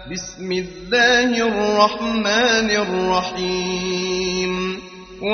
بسم الله الرحمن الرحيم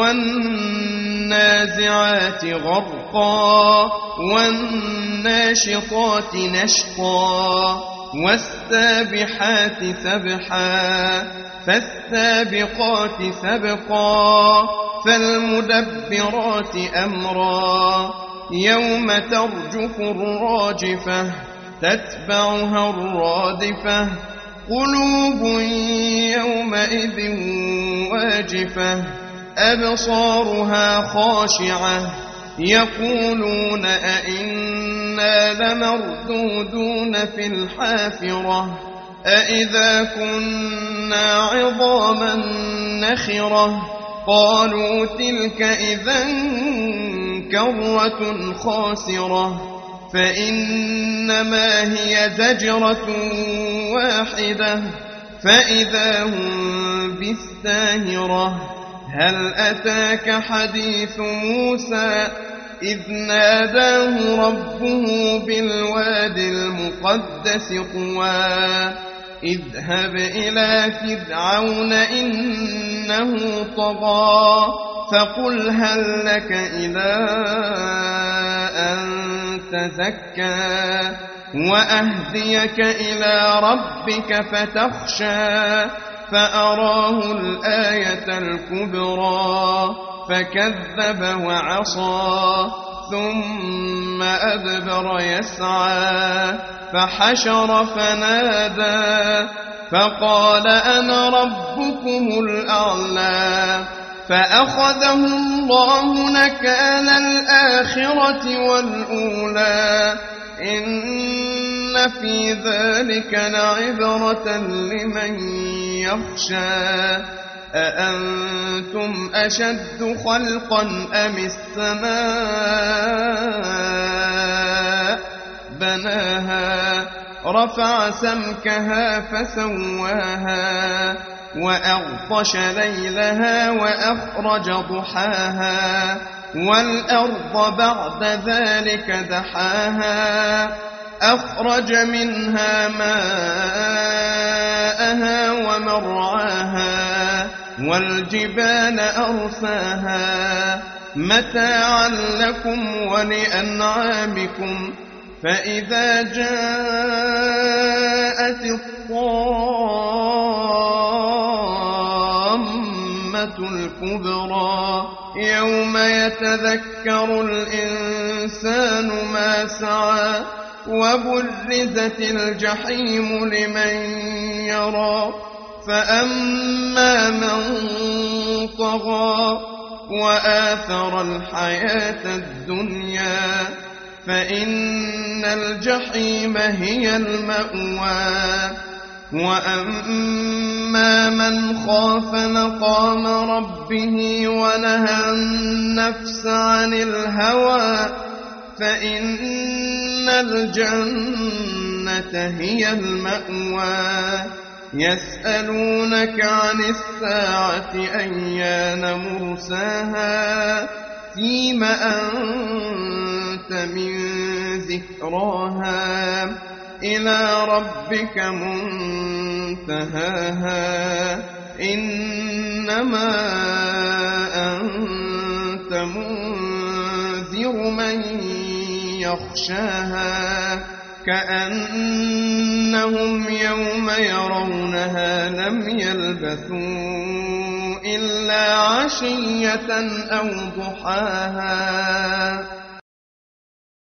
والنازعات غرقا والناشطات نشطا والسابحات سبحا فالسابقات سبقا فالمدبرات أمرا يوم ترجف الراجفة تتبعها الرادفة قلوب يومئذ واجفة أبصارها خاشعة يقولون أئنا لمردودون في الحافرة أئذا كنا عظاما نخرة قالوا تلك إذا كرة خاسرة فإنما هي زجرة واحدة فإذا هم بالساهرة هل أتاك حديث موسى إذ ناداه ربه بالواد المقدس طوى اذهب إلى فرعون إنه طغى فقل هل لك إلى أن تزكى وأهديك إلى ربك فتخشى فأراه الآية الكبرى فكذب وعصى ثم أدبر يسعى فحشر فنادى فقال أنا ربكم الأعلى فأخذه الله نكال الآخرة والأولى إن في ذلك لعبرة لمن يخشى أأنتم أشد خلقا أم السماء بناها رفع سمكها فسواها وأغطش ليلها وأخرج ضحاها والأرض بعد ذلك دحاها أخرج منها ماءها ومرعاها والجبال أرساها متاعا لكم ولأنعامكم فإذا جاءت الطامة الكبرى يوم يتذكر الإنسان ما سعى وبرزت الجحيم لمن يرى فأما من طغى وآثر الحياة الدنيا فإن الجحيم هي المأوى وأما من خاف مقام ربه ونهى النفس عن الهوى فإن الجنة هي المأوى يسألونك عن الساعة أيان مرساها فيم أنت من ذكراها إلى ربك منتهاها إنما أنت منذر من يخشاها كأنهم يوم يرونها لم يلبثوا إلا عشية أو ضحاها